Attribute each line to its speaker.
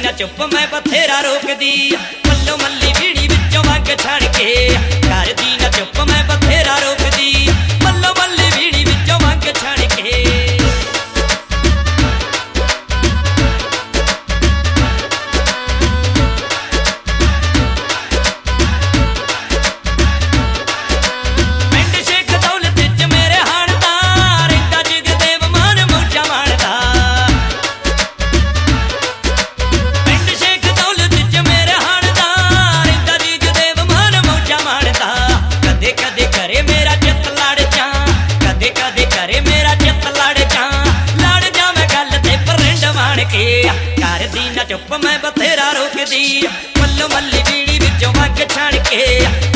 Speaker 1: ना चुप मैं बथेरा रोकदी मल्लो मल्ली बीड़ी विचों वंग छण के करदी ना चुप मैं बथेरा रोकदी मल्लो मल्ली बीड़ी विचों वंग छण के करदी ना चुप मैं बथेरा रोकदी मल्लो मल्ली बीड़ी विचों वंग छण के